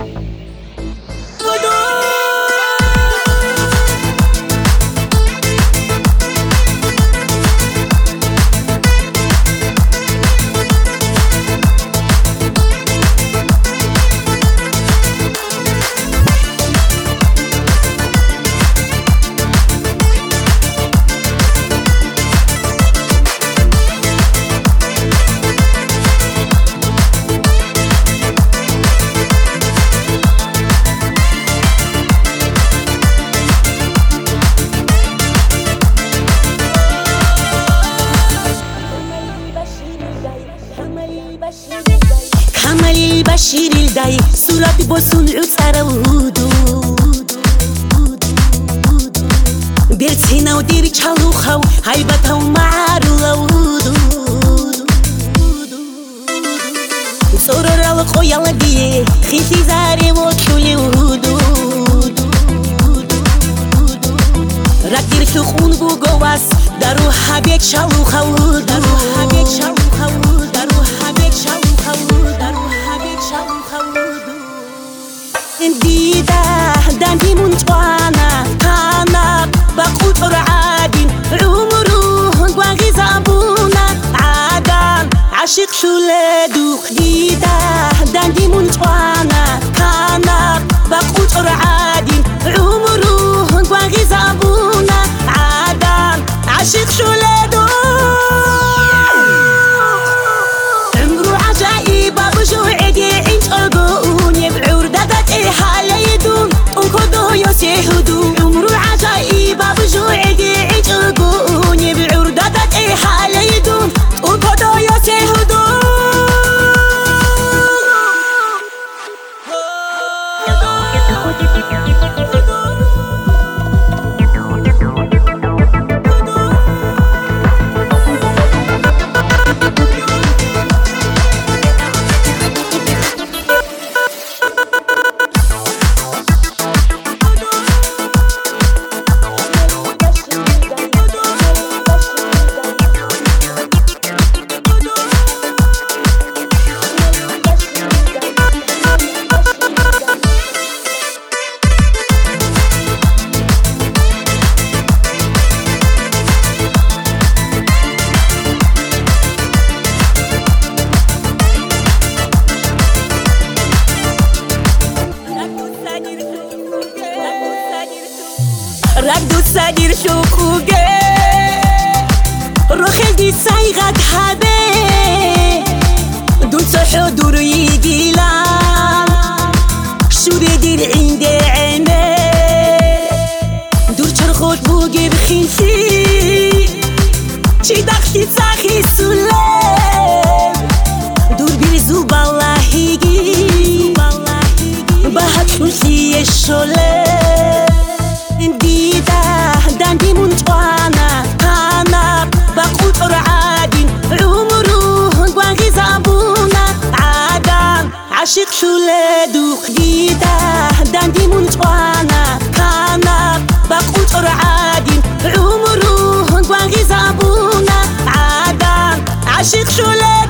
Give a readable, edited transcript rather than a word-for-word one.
كمالي بشير الداي صورتي بوسون عطرودو درت هنا وديري تشالوخاو هايبتها ومعارو لودو صورة رالقو يلا ديه خيتي زاري وكولي ودو راكدير خلقون بوغواس داروها بيك شالوخاو داروها بيك شالوخاو داروها بيك شالوخاو داروها بيك شالوخاو ديدا داندي منتوانا كانا بقوطر عادين عمرو قواغي زابونا عادان عاشق شولادو ديدا داندي منتوانا كانا بقوطر عادين عمرو قواغي زابونا عادان عاشق شولادو عمرو عجائب بجو عدي عيد أرقوني بعور دادت حاليدون انكدو يسيحدو عمرو عجائب بجو عدي عيد أرقوني بعور دادت حاليدون انكدو يسيحدو ردو سدير شوكوغي روخي دي سايغات هابي دون صحو دور يجيلان شوري دير عندي عيني دور ترخوت بوغي بخينتي چي داختي تساخي سوليم دور بيرزو بالله هيجي بهات خلشي الشوليم ديدا داندي منتوانا كانا بقوطر عادين عمرو قواغي زابونا عادان عاشق شولادو ديدا داندي منتوانا كانا بقوطر عادين عمرو قواغي زابونا عادان عاشق شولادو